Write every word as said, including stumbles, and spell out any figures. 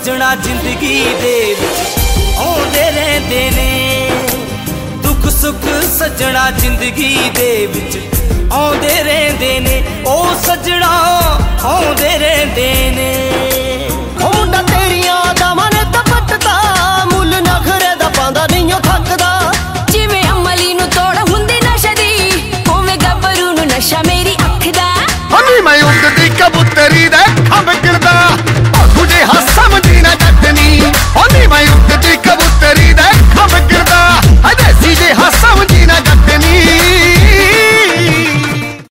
ਸੱਜਣਾ ਜ਼ਿੰਦਗੀ ਦੇ ਵਿੱਚ ਆਉਂਦੇ ਰਹਿੰਦੇ ਨੇ। ਦੁੱਖ ਸੁੱਖ ਸੱਜਣਾ ਜ਼ਿੰਦਗੀ ਦੇ ਵਿੱਚ ਆਉਂਦੇ ਰਹਿੰਦੇ ਨੇ। ਉਹ ਸੱਜਣਾ ਆਉਂਦੇ ਰਹਿੰਦੇ ਨੇ। ਮੁੰਡਾ ਤੇਰੀਆਂ ਦਾਵਾਂ ਨੇ ਤਾਂ ਪੱਟਦਾ, ਮੁੱਲ ਨਖਰੇ ਦਾ ਪਾਉਂਦਾ ਨਹੀਂ ਉਹ ਥੱਕਦਾ। ਜਿਵੇਂ ਅਮਲੀ ਨੂੰ ਤੋੜ ਹੁੰਦੀ ਨਸ਼ੇ ਦੀ, ਉਵੇਂ ਗੱਭਰੂ ਨੂੰ ਨਸ਼ਾ ਮੇਰੀ ਅੱਖ ਦਾ। ਹਨੀ ਮੈਂ ਉੱਡਦੀ ਕਬੂਤਰੀ ਦੇ ਖੰਭ ਗਿਰਦਾ।